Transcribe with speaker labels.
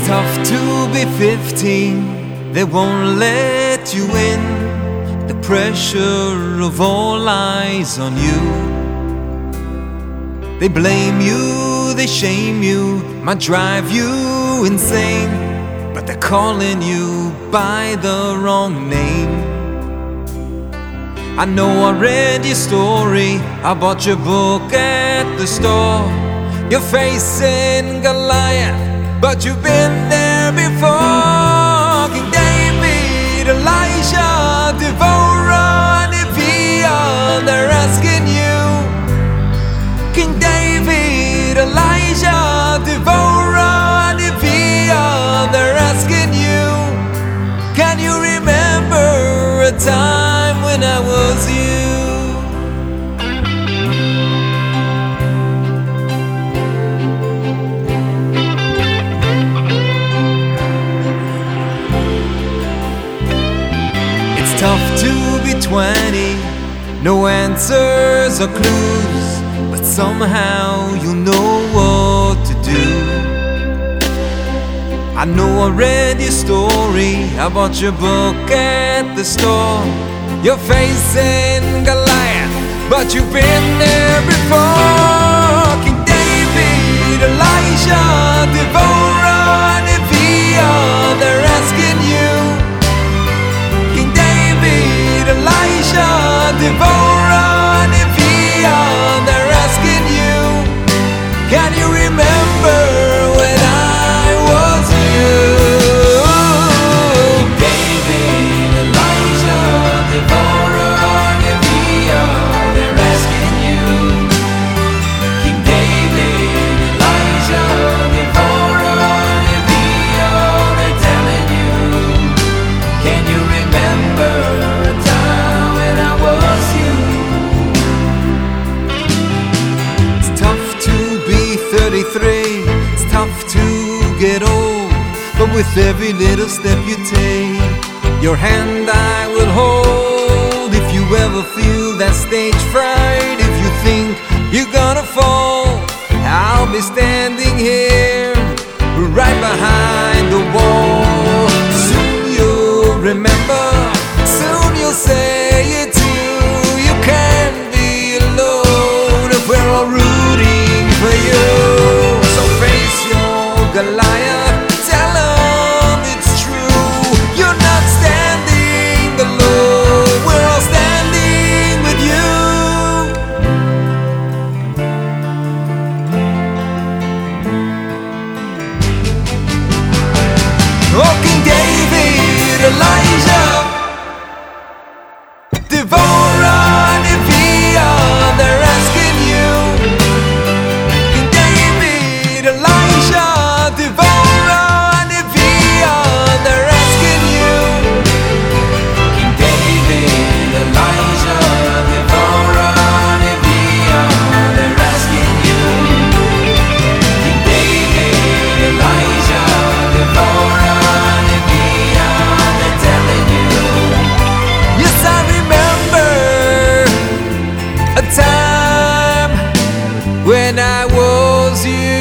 Speaker 1: tough to be 15, they won't let you in. The pressure of all eyes on you. They blame you, they shame you, might drive you insane, but they're calling you by the wrong name. I know I read your story, I bought your book at the store. You're facing Goliath, but you've been there before. King David, Elijah, Deborah, Neviah, they're asking you. King David, Elijah, Deborah, Neviah, they're asking you. Can you remember a time when I was you? Tough to be 20, no answers or clues, but somehow you know what to do. I know I read your story, I bought your book at the store. You're facing Goliath, but you've been there before. King David, Elijah, Deborah, Neviah, they're asking you. Elijah, Deborah, Neviah, they're asking you. Can you remember when I was you? David, Elijah, Deborah, Neviah, they're asking you. King David, Elijah, Deborah, Neviah, they're telling you. Can you remember? It's tough to get old, but with every little step you take, your hand I will hold. If you ever feel that stage fright, if you think you're gonna fall, I'll be standing here, right behind the wall. Soon you'll remember, soon you'll say it too. You can't be alone if we're all rooting for you. Goliath, tell them it's true. You're not standing alone, we're all standing with you. Oh, King David, Elijah, Deborah, Neviah, they're asking you. King David, Elijah, Deborah, Neviah, they're asking you. King David, Elijah, Deborah, Neviah, they're asking you. King David, Elijah, Deborah, Neviah, they're telling you. Yes, I remember a time when I was you.